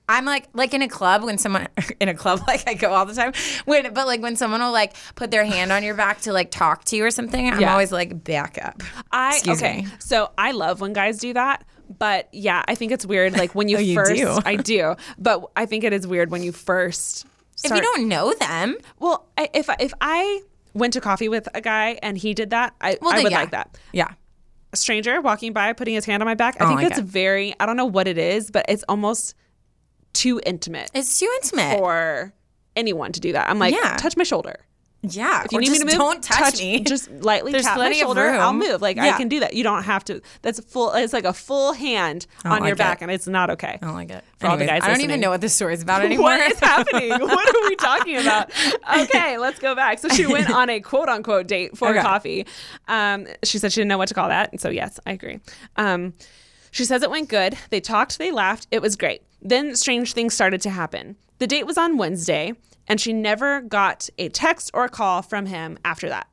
I'm like, like in a club when someone, in a club like I go all the time, when, but like when someone will like put their hand on your back to like talk to you or something, I'm Yeah. always like, back up. I Excuse okay. me. So I love when guys do that, but yeah, I think it's weird. Like when you Oh, you first, do? I do, but I think it is weird when you first. If Start, you don't know them, well, I, if if I went to coffee with a guy and he did that, I, well, I then, would yeah. like that. Yeah. A stranger walking by, putting his hand on my back, I Oh, think like it's it. very. I don't know what it is, but it's almost too intimate It's too intimate. for anyone to do that. I'm like, Yeah. touch my shoulder. yeah. If you or need just me to move, don't touch, me. Just lightly There's tap my plenty of shoulder. I'll room. move. Like I Yeah. can do that. You don't have to. That's full. It's like a full hand don't on your like back, it. and it's not okay. I don't like it. For all the Anyways, guys I don't listening. even know what this story's about anymore. What is happening? What are we talking about? Okay, let's go back. So she went on a quote unquote date for Okay. coffee. Um, she said she didn't know what to call that. And so, yes, I agree. Um, she says it went good. They talked, they laughed. It was great. Then strange things started to happen. The date was on Wednesday, and she never got a text or a call from him after that.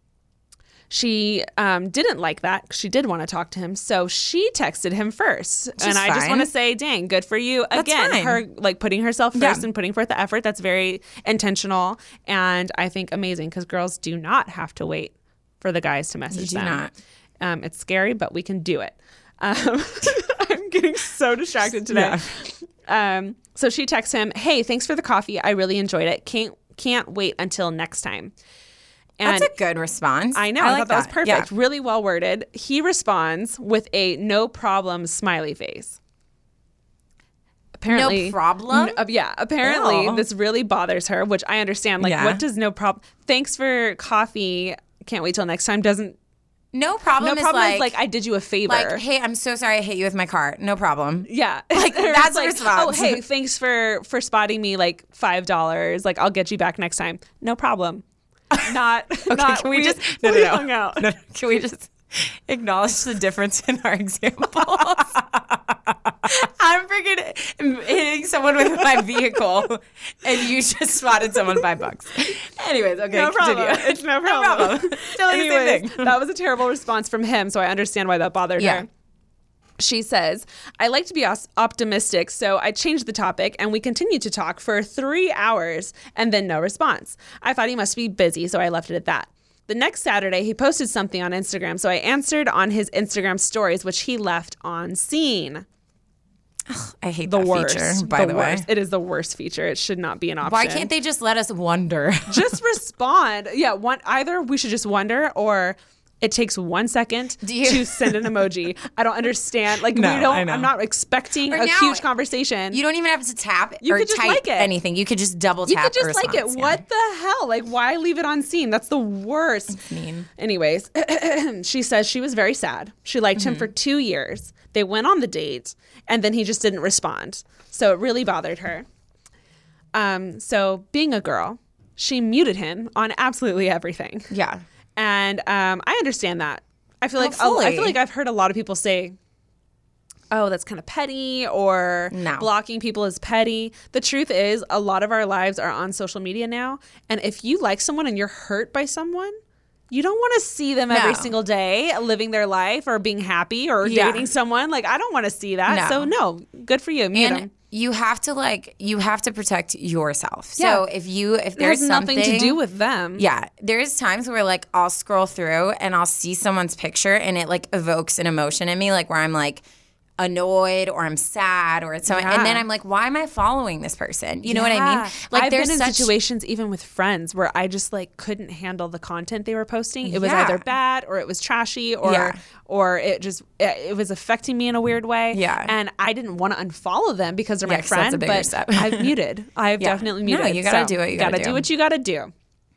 She um, didn't like that. She did want to talk to him. So she texted him first. and is I just fine. want to say, dang, good for you. That's Again, fine. her like putting herself first Yeah. and putting forth the effort. That's very intentional. And I think amazing because girls do not have to wait for the guys to message do them. not. Um, it's scary, but we can do it. Um, I'm getting so distracted today. Um, so she texts him, hey, thanks for the coffee. I really enjoyed it. Can't, can't wait until next time. And That's a good response. I know. I, like thought that, was perfect. Yeah. Really well worded. He responds with a no problem smiley face. Apparently, No problem? n- uh, yeah. Apparently, Ew. this really bothers her, which I understand. Like, Yeah. what does no problem? Thanks for coffee. Can't wait till next time. Doesn't No problem, no is, problem like, is like I did you a favor. like, hey, I'm so sorry I hit you with my car. No problem. Yeah, Like, Or that's it's a like, response. oh, hey, thanks for for spotting me like five dollars. Like, I'll get you back next time. No problem. Not. Okay, not, can we, just no, we no, no. hung out. No, no. Can we just acknowledge the difference in our examples? I'm freaking hitting someone with my vehicle, and you just spotted someone five bucks. Anyways, okay, No continue. problem. It's no problem. problem. Still the same Anyways, thing. that was a terrible response from him, so I understand why that bothered Yeah. her. She says, I like to be os- optimistic, so I changed the topic and we continued to talk for three hours and then no response. I thought he must be busy, so I left it at that. The next Saturday, he posted something on Instagram, so I answered on his Instagram stories, which he left on seen. I hate The that worst. feature, by the, way. worst. It is the worst feature. It should not be an option. Why can't they just let us wonder? just respond? Yeah, one either we should just wonder or it takes one second Do you- to send an emoji. I don't understand. Like No, we don't I know. I'm not expecting Or a now- huge conversation. You don't even have to tap You or could just type like it. anything. You could just double You tap could a just like it. response, yeah. What the hell? Like, why leave it on scene? That's the worst. mean. Anyways, she says she was very sad. She liked Mm-hmm. him for two years. They went on the date, and then he just didn't respond. So it really bothered her. Um, so being a girl, she muted him on absolutely everything. Yeah. And um, I understand that. I feel like Oh, I feel fully. like I've heard a lot of people say, "Oh, that's kind of petty," or No. blocking people is petty. The truth is, a lot of our lives are on social media now, and if you like someone and you're hurt by someone, you don't want to see them every No. single day living their life or being happy or Yeah. dating someone. Like, I don't want to see that. No. So no, good for you. Mute And them. you have to like you have to protect yourself. Yeah. So if you if It there's has nothing to something- do with them. Yeah, there's times where like I'll scroll through and I'll see someone's picture and it like evokes an emotion in me, like where I'm like annoyed or I'm sad or it's so, Yeah. and then I'm like, why am I following this person? You know what I Yeah. mean? Like I've there's been in such situations even with friends where I just like couldn't handle the content they were posting. It was Yeah. either bad or it was trashy or Yeah. or it just it, it was affecting me in a weird way. Yeah. and I didn't want to unfollow them because they're Yeah, my 'cause that's friend. a bigger but step. I've muted. I've Yeah. definitely No, muted. you gotta So, do what you gotta do. do what you gotta do.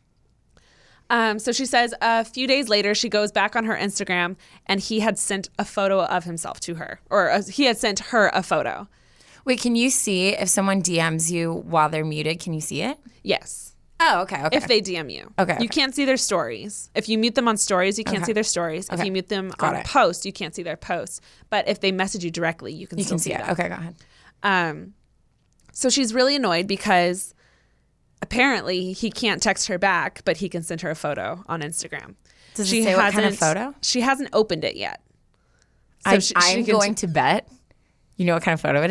Um, so she says a few days later, she goes back on her Instagram and he had sent a photo of himself to her, or uh, he had sent her a photo. Wait, can you see if someone D Ms you while they're muted? Can you see it? Yes. Oh, okay, okay. If they D M you. Okay, You okay. can't see their stories. If you mute them on stories, you can't Okay. see their stories. If Okay. you mute them Got on it. posts, you can't see their posts. But if they message you directly, you can you still can see it. them. Okay, go ahead. Um, so she's really annoyed because apparently he can't text her back, but he can send her a photo on Instagram. Does it she say what kind of hasn't- photo? She hasn't opened it yet. So I, she- she I'm can going to bet. You know what kind of photo it is?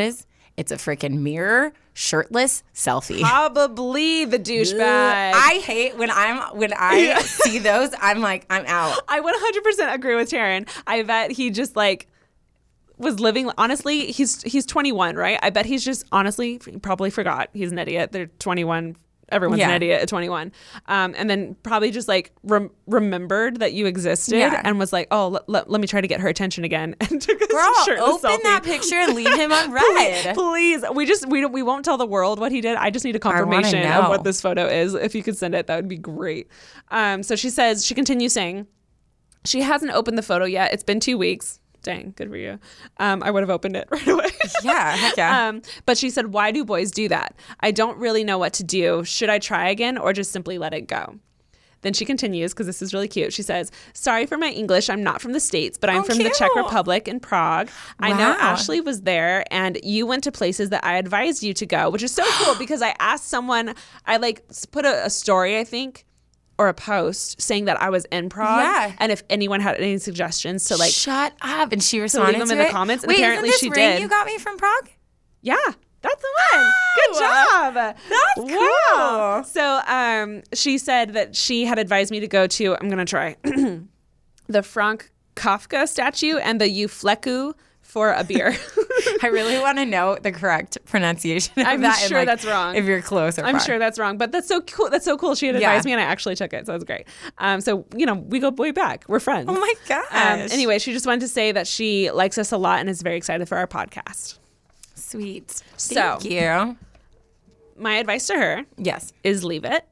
It's a freaking mirror, shirtless selfie. Probably the douchebag. I hate when I'm when I Yeah. see those. I'm like, I'm out. I one hundred percent agree with Taryn. I bet he just like was living. Honestly, he's he's twenty-one, right? I bet he's just honestly he probably forgot he's an idiot. They're twenty-one. Everyone's Yeah. an idiot at twenty-one. Um, and then probably just like rem- remembered that you existed Yeah. and was like, oh, l- l- let me try to get her attention again. And took a Girl, shirtless open selfie. that picture and leave him unread. Please, we just we don't, we won't tell the world what he did. I just need a confirmation know. of what this photo is. If you could send it, that would be great. Um, so she says she continues saying she hasn't opened the photo yet. It's been two weeks. Dang, good for you. Um, I would have opened it right away. Yeah, heck yeah. Um, but she said, why do boys do that? I don't really know what to do. Should I try again or just simply let it go? Then she continues, because this is really cute. She says, sorry for my English. I'm not from the States, but I'm Oh, from the Czech cute. Republic in Prague. I know Wow. Ashley was there and you went to places that I advised you to go, which is so cool because I asked someone, I like put a, a story, I think, or a post saying that I was in Prague. Yeah. And if anyone had any suggestions to like, Shut up. And she responded them to in the it? comments, and Wait, apparently isn't she this ring did. you got me from Prague? yeah, that's the one. Good job. That's Wow. cool. So um, she said that she had advised me to go to, I'm going to try, the Frank Kafka statue and the Eufleku for a beer. I really want to know the correct pronunciation of I'm that. and, sure like, that's wrong. If you're close or I'm far. sure that's wrong, but that's so cool. That's so cool. She had Yeah. advised me and I actually took it. So that's great. Um, so, you know, we go way back. We're friends. Oh my gosh. Um, anyway, she just wanted to say that she likes us a lot and is very excited for our podcast. Sweet. So- Thank you. My advice to her Yes. is leave it.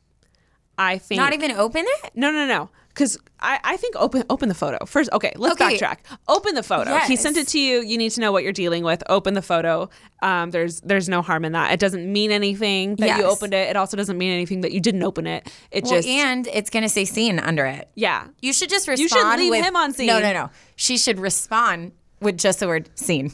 I think Not even open it? No, no, no. Because I, I think open open the photo first. Okay, let's Okay. backtrack. Open the photo. He Yes. sent it to you. You need to know what you're dealing with. Open the photo. Um, there's there's no harm in that. It doesn't mean anything that Yes. you opened it. It also doesn't mean anything that you didn't open it. It Well, just and it's going to say seen under it. yeah. You should just respond You should leave with, him on seen. No, no, no. She should respond with just the word seen.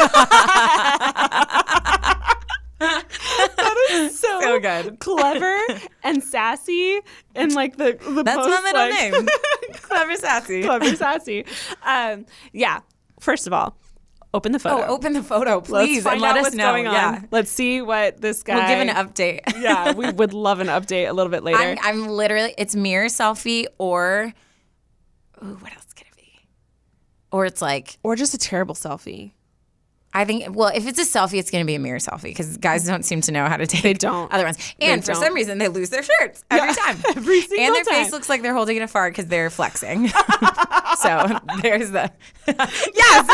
So, So good. clever and sassy and like the the That's post, my middle like- name. Clever Sassy. clever sassy. Um, yeah. First of all, open the photo. Oh, open the photo, Let's please, find and let out us what's know. going on. Yeah. Let's see what this guy. We'll give an update. Yeah, we would love an update a little bit later. I'm, I'm literally, it's mirror selfie or, ooh, what else could it be? Or it's like, or just a terrible selfie. I think, well, if it's a selfie, it's going to be a mirror selfie because guys don't seem to know how to take They don't. other ones. And They for don't. some reason, they lose their shirts every Yeah, time. every single And their time. face looks like they're holding in a fart because they're flexing. So there's the, yes!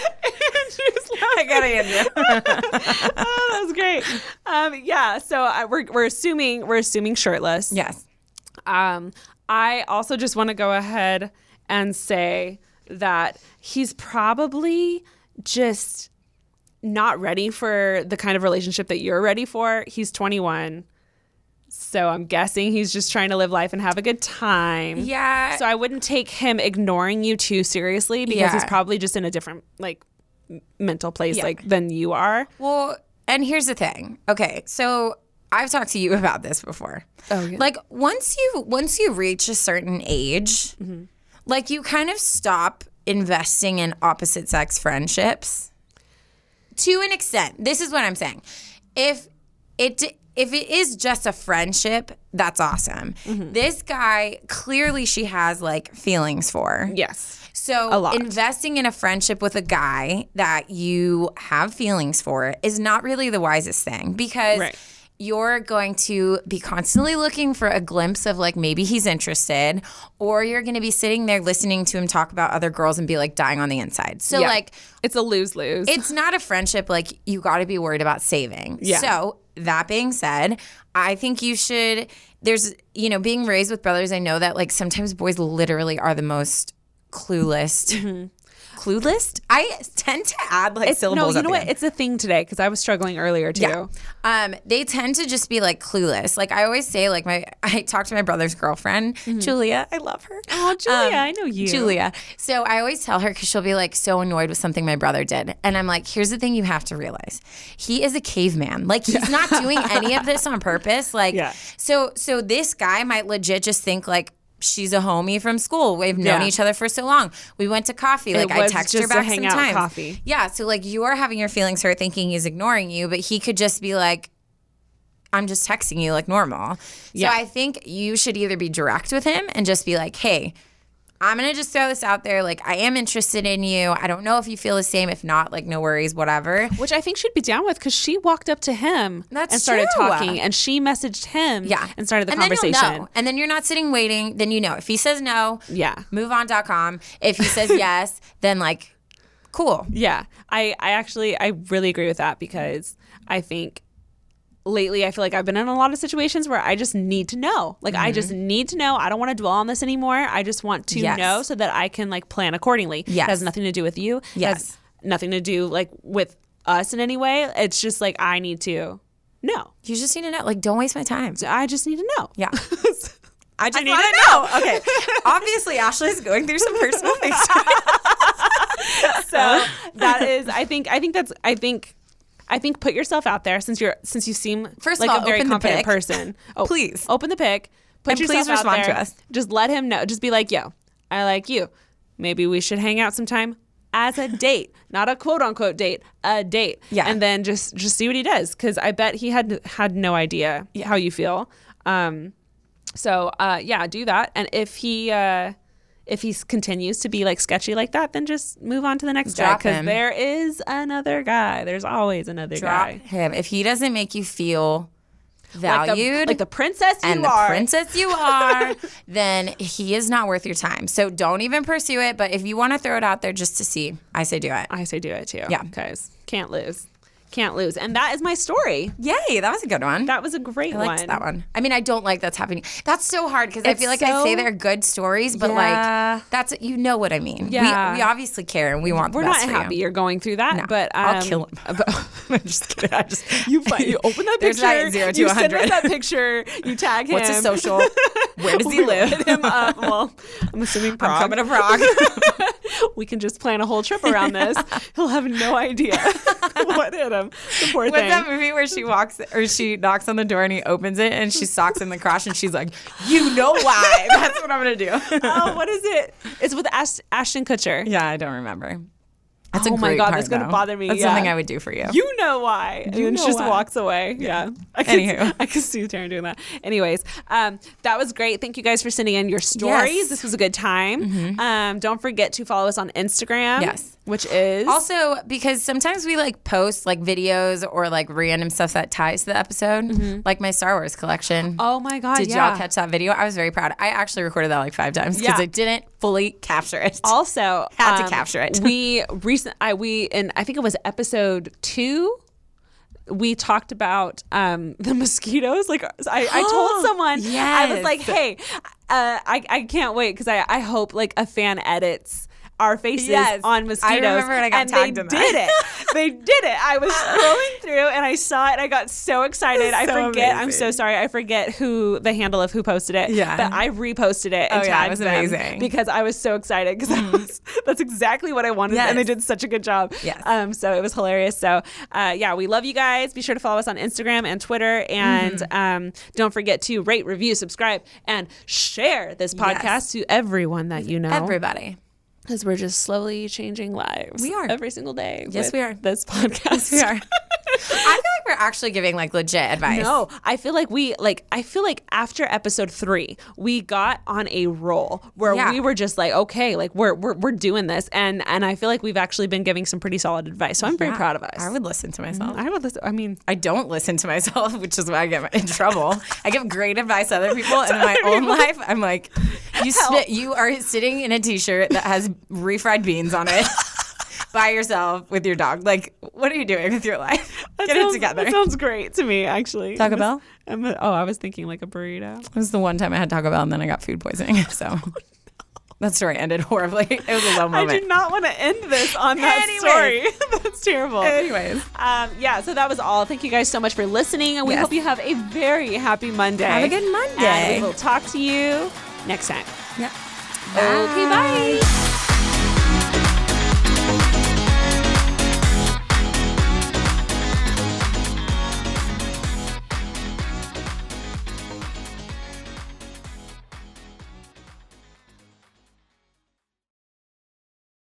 I got to end you. Oh, that was great. Um, yeah, so I, we're we're assuming we're assuming shirtless. Yes. Um, I also just want to go ahead and say that he's probably just not ready for the kind of relationship that you're ready for. He's twenty-one. So I'm guessing he's just trying to live life and have a good time. Yeah. So I wouldn't take him ignoring you too seriously because Yeah. he's probably just in a different like m- mental place Yeah. like than you are. Well, and here's the thing. Okay, so I've talked to you about this before. Oh, yeah. Like once you once you reach a certain age, like you kind of stop investing in opposite sex friendships. To an extent. This is what I'm saying. If it if it is just a friendship, that's awesome. This guy clearly she has like feelings for. Yes. So A lot. investing in a friendship with a guy that you have feelings for is not really the wisest thing because Right. you're going to be constantly looking for a glimpse of like maybe he's interested, or you're going to be sitting there listening to him talk about other girls and be like dying on the inside. So Yeah. like It's a lose-lose. it's not a friendship like you got to be worried about saving. Yeah. So that being said, I think you should, there's, you know, being raised with brothers, I know that like sometimes boys literally are the most clueless. Clueless? I tend to add like It's, syllables. no, you at know the what? end. It's a thing today because I was struggling earlier too. Yeah. Um, they tend to just be like clueless. Like I always say, like my I talk to my brother's girlfriend, Julia. I love her. Oh, Julia, I know you. Julia. So I always tell her because she'll be like so annoyed with something my brother did. And I'm like, here's the thing you have to realize. He is a caveman. Like he's not doing any of this on purpose. Like Yeah. so so this guy might legit just think like, she's a homie from school. We've known Yeah. each other for so long. We went to coffee. Like, It I was text just her a back hangout sometimes. coffee. Yeah, so, like, you are having your feelings hurt thinking he's ignoring you, but he could just be like, I'm just texting you like normal. Yeah. So I think you should either be direct with him and just be like, hey, I'm going to just throw this out there. Like, I am interested in you. I don't know if you feel the same. If not, like, no worries, whatever. Which I think she'd be down with because she walked up to him That's and started true. talking, and she messaged him Yeah. and started the and conversation. Then you'll know. And then you're not sitting waiting. Then you know. If he says no, Yeah. move on dot com. If he says yes, then, like, cool. Yeah. I, I actually, I really agree with that because I think lately I feel like I've been in a lot of situations where I just need to know. Like, I just need to know. I don't want to dwell on this anymore. I just want to Yes. know so that I can, like, plan accordingly. Yes. It has nothing to do with you. It Yes. has nothing to do, like, with us in any way. It's just, like, I need to know. You just need to know. Like, don't waste my time. I just need to know. Yeah. I just need want to to know. Okay. Obviously, Ashley's going through some personal things. So that is, I think, I think that's, I think, I think put yourself out there since you're, since you seem First of like all, a very open the confident pic. person. Oh, Please. open the pic. Put And yourself please respond out to there. us. Just let him know. Just be like, yo, I like you. Maybe we should hang out sometime as a date, not a quote unquote date, a date. Yeah. And then just, just see what he does. Cause I bet he had, had no idea how you feel. Um, so, uh, yeah, do that. And if he, uh, if he continues to be like sketchy like that, then just move on to the next guy Drop because him. there is another guy. There's always another Drop guy. him. If he doesn't make you feel Like the, valued, like the princess you and the are. princess you are, then he is not worth your time. So don't even pursue it. But if you want to throw it out there just to see, I say do it. I say do it too. Yeah. Because can't lose. Can't lose. And that is my story. Yay, that was a good one. That was a great I liked one. that one. I mean, I don't like that's happening. That's so hard because I It's feel like I say so- they're good stories, but Yeah. like that's you know what I mean. Yeah. we, we obviously care and we want the We're best not for happy you. you're going through that, No, but um, I'll kill him. but- I'm just kidding. I just You find, you open that There's picture, that zero to you one send us hundred. that picture, you tag him. What's his social? Where does he We live? hit him up. Well, I'm assuming Prague. I'm coming to Prague. We can just plan a whole trip around this. He'll have no idea what hit him. The poor What's thing. that movie where she walks or she knocks on the door and he opens it and she socks in the crotch and she's like, you know why? That's what I'm gonna do. Oh, what is it? It's with Ash- Ashton Kutcher. Yeah, I don't remember. That's Oh a my great God, part, that's gonna though. bother me, That's yeah. something I would do for you. You know why. And You then know she just why. walks away. Yeah. I can, Anywho. I can see Taryn doing that. Anyways, um, that was great. Thank you guys for sending in your stories. Yes. This was a good time. Um, don't forget to follow us on Instagram. Yes. Which is Also, because sometimes we like post like videos or like random stuff that ties to the episode, like my Star Wars collection. Oh my God. Did yeah. y'all catch that video? I was very proud. I actually recorded that like five times because Yeah. I didn't fully capture it. Also, Had to um, capture it. we recent, I we in I think it was episode two. We talked about um, the mosquitoes. Like I, I told someone, I was Yes. like, "Hey, uh, I I can't wait because I I hope like a fan edits our faces Yes. on mosquitoes." I remember when I got and tagged they in did that. it. They did it. I was scrolling through and I saw it. And I got so excited. I So forget. I'm amazing. so sorry. I forget who the handle of who posted it. Yeah. but I reposted it and Oh, yeah, it tagged was them amazing. because I was so excited because was, that's exactly what I wanted, and they Yes. did such a good job. Yes. Um, so it was hilarious. So uh, yeah, we love you guys. Be sure to follow us on Instagram and Twitter, and Mm-hmm. um, don't forget to rate, review, subscribe, and share this podcast Yes. to everyone that you know. Everybody. Because we're just slowly changing lives. We are. every single day. Yes, with we are. This podcast. We are. I feel like we're actually giving like legit advice. No, I feel like we like I feel like after episode three, we got on a roll where Yeah. we were just like, okay, like we're we're we're doing this, and and I feel like we've actually been giving some pretty solid advice. So I'm very Yeah. proud of us. I would listen to myself. I would listen. I mean, I don't listen to myself, which is why I get in trouble. I give great advice to other people, and in my own life, I'm like, you sit, you are sitting in a t-shirt that has refried beans on it by yourself with your dog. Like, what are you doing with your life? that Get sounds- it together. That sounds great to me, actually. Taco It was- Bell? I'm a- oh, I was thinking like a burrito. It was the one time I had Taco Bell, and then I got food poisoning. So that story ended horribly. It was a low I moment. do not want to end this on that Anyways. story. That's terrible. Anyways, Um, yeah, so that was all. Thank you guys so much for listening, and we Yes. hope you have a very happy Monday. Have a good Monday. And we will talk to you next time. yeah. Okay, bye.